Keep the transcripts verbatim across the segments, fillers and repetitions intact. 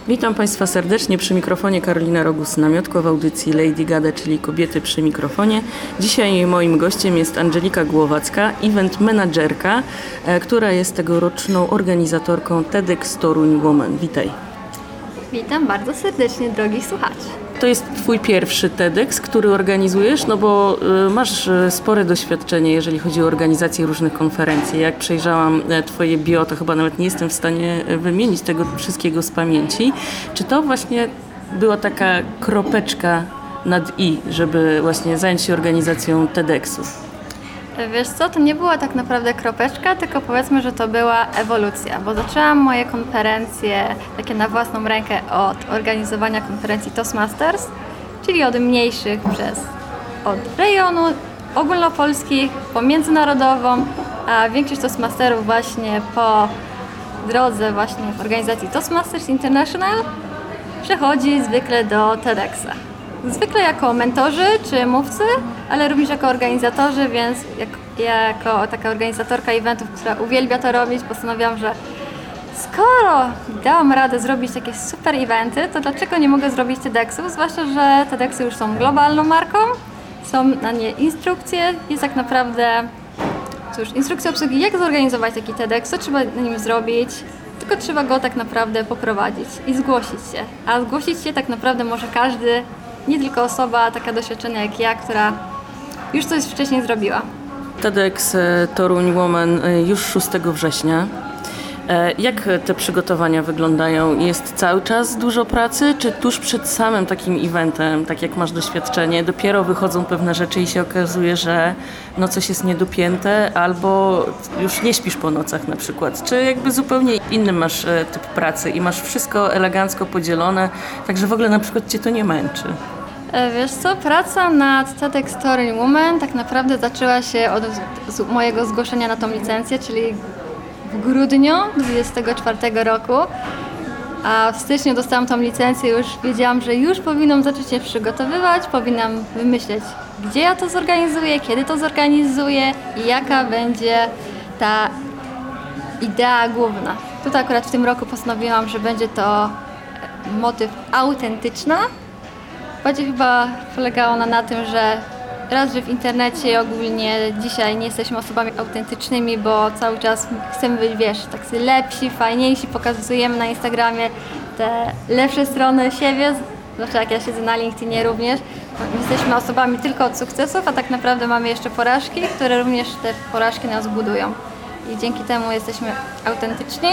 Witam Państwa serdecznie przy mikrofonie Karolina Rogus-Namiotko w audycji Lady Gada, czyli Kobiety przy mikrofonie. Dzisiaj moim gościem jest Angelika Głowacka, event managerka, która jest tegoroczną organizatorką TEDx Toruń Women. Witaj. Witam bardzo serdecznie, drogich słuchaczy. To jest Twój pierwszy TEDx, który organizujesz, no bo masz spore doświadczenie, jeżeli chodzi o organizację różnych konferencji. Jak przejrzałam Twoje bio, to chyba nawet nie jestem w stanie wymienić tego wszystkiego z pamięci. Czy to właśnie była taka kropeczka nad i, żeby właśnie zająć się organizacją TEDxu? Wiesz co, to nie była tak naprawdę kropeczka, tylko powiedzmy, że to była ewolucja, bo zaczęłam moje konferencje takie na własną rękę od organizowania konferencji Toastmasters, czyli od mniejszych przez od rejonu, ogólnopolskich, po międzynarodową, a większość Toastmasterów właśnie po drodze właśnie w organizacji Toastmasters International przechodzi zwykle do TEDxa. Zwykle jako mentorzy czy mówcy, ale również jako organizatorzy, więc jak, jako taka organizatorka eventów, która uwielbia to robić, postanowiłam, że skoro dałam radę zrobić takie super eventy, to dlaczego nie mogę zrobić TEDxów? Zwłaszcza, że TEDxy już są globalną marką, są na nie instrukcje, jest tak naprawdę cóż, instrukcja obsługi, jak zorganizować taki TEDx, co trzeba na nim zrobić, tylko trzeba go tak naprawdę poprowadzić i zgłosić się. A zgłosić się tak naprawdę może każdy, nie tylko osoba taka doświadczona jak ja, która już coś wcześniej zrobiła. TEDx Toruń Women już szóstego września. Jak te przygotowania wyglądają? Jest cały czas dużo pracy, czy tuż przed samym takim eventem, tak jak masz doświadczenie, dopiero wychodzą pewne rzeczy i się okazuje, że no coś jest niedopięte, albo już nie śpisz po nocach na przykład? Czy jakby zupełnie inny masz typ pracy i masz wszystko elegancko podzielone, także w ogóle na przykład cię to nie męczy? Wiesz co, praca nad TEDx Toruń Women tak naprawdę zaczęła się od z mojego zgłoszenia na tą licencję, czyli w grudniu dwudziestego czwartego roku, a w styczniu dostałam tą licencję, już wiedziałam, że już powinnam zacząć się przygotowywać, powinnam wymyśleć, gdzie ja to zorganizuję, kiedy to zorganizuję i jaka będzie ta idea główna. Tutaj akurat w tym roku postanowiłam, że będzie to motyw autentyczna. Bardziej chyba polegała ona na tym, że raz, że w internecie i ogólnie dzisiaj nie jesteśmy osobami autentycznymi, bo cały czas chcemy być, wiesz, tacy lepsi, fajniejsi, pokazujemy na Instagramie te lepsze strony siebie, zwłaszcza jak ja siedzę na LinkedInie również. Jesteśmy osobami tylko od sukcesów, a tak naprawdę mamy jeszcze porażki, które również te porażki nas budują. I dzięki temu jesteśmy autentyczni.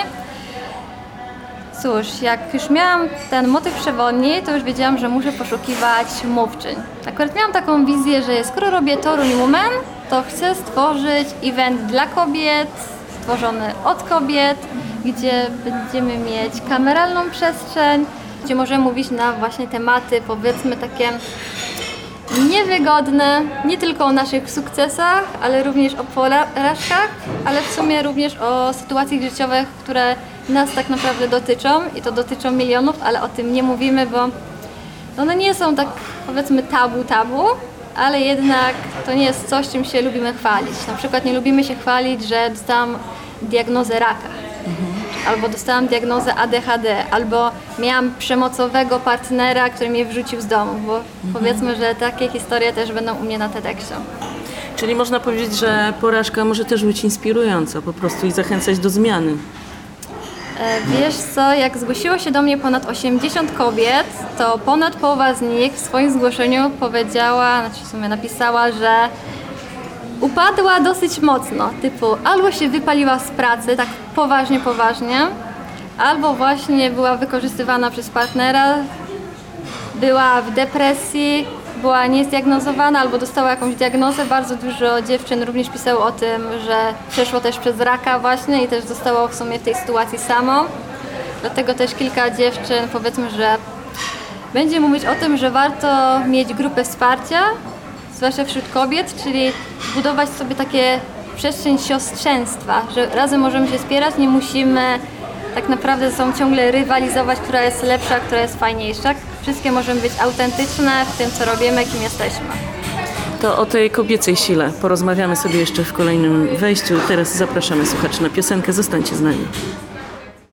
Cóż, jak już miałam ten motyw przewodni, to już wiedziałam, że muszę poszukiwać mówczyń. Akurat miałam taką wizję, że skoro robię Toruń Women, to chcę stworzyć event dla kobiet, stworzony od kobiet, gdzie będziemy mieć kameralną przestrzeń, gdzie możemy mówić na właśnie tematy, powiedzmy takie niewygodne, nie tylko o naszych sukcesach, ale również o porażkach, ale w sumie również o sytuacjach życiowych, które nas tak naprawdę dotyczą i to dotyczą milionów, ale o tym nie mówimy, bo one nie są tak, powiedzmy, tabu tabu, ale jednak to nie jest coś, czym się lubimy chwalić. Na przykład nie lubimy się chwalić, że dostałam diagnozę raka, mhm. albo dostałam diagnozę A D H D, albo miałam przemocowego partnera, który mnie wrzucił z domu, bo mhm. powiedzmy, że takie historie też będą u mnie na TEDxie. Czyli można powiedzieć, że porażka może też być inspirująca po prostu i zachęcać do zmiany. Wiesz co, jak zgłosiło się do mnie ponad osiemdziesiąt kobiet, to ponad połowa z nich w swoim zgłoszeniu powiedziała, znaczy w sumie napisała, że upadła dosyć mocno, typu albo się wypaliła z pracy, tak poważnie, poważnie, albo właśnie była wykorzystywana przez partnera, była w depresji, była niezdiagnozowana albo dostała jakąś diagnozę. Bardzo dużo dziewczyn również pisało o tym, że przeszło też przez raka właśnie i też zostało w sumie w tej sytuacji samo. Dlatego też kilka dziewczyn, powiedzmy, że będzie mówić o tym, że warto mieć grupę wsparcia, zwłaszcza wśród kobiet, czyli budować sobie takie przestrzeń siostrzeństwa, że razem możemy się wspierać, nie musimy tak naprawdę ze sobą ciągle rywalizować, która jest lepsza, która jest fajniejsza. Wszystkie możemy być autentyczne w tym, co robimy, kim jesteśmy. To o tej kobiecej sile porozmawiamy sobie jeszcze w kolejnym wejściu. Teraz zapraszamy słuchaczy na piosenkę. Zostańcie z nami.